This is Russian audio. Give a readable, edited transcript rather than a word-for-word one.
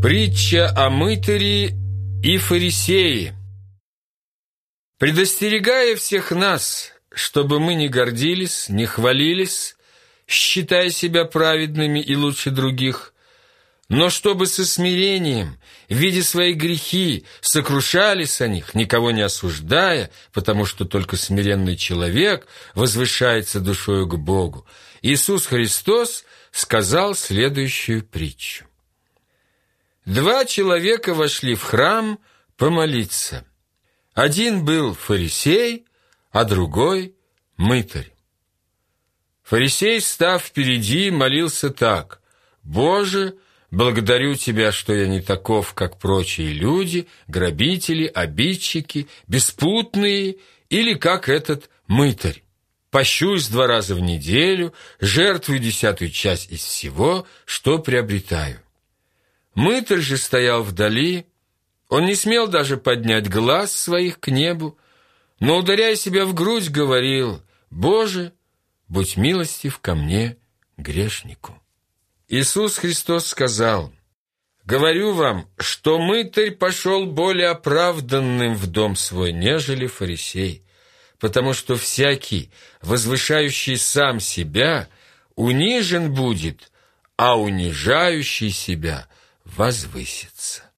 Притча о мытаре и фарисее. Предостерегая всех нас, чтобы мы не гордились, не хвалились, считая себя праведными и лучше других, но чтобы со смирением, видя свои грехи, сокрушались о них, никого не осуждая, потому что только смиренный человек возвышается душою к Богу, Иисус Христос сказал следующую притчу. 2 человека вошли в храм помолиться. Один был фарисей, а другой – мытарь. Фарисей, став впереди, молился так: «Боже, благодарю Тебя, что я не таков, как прочие люди, грабители, обидчики, беспутные, или как этот мытарь. Пощусь 2 раза в неделю, жертвую 10-ую часть из всего, что приобретаю». Мытарь же стоял вдали, он не смел даже поднять глаз своих к небу, но, ударяя себя в грудь, говорил: «Боже, будь милостив ко мне, грешнику». Иисус Христос сказал: «Говорю вам, что мытарь пошел более оправданным в дом свой, нежели фарисей, потому что всякий, возвышающий сам себя, унижен будет, а унижающий себя возвысится».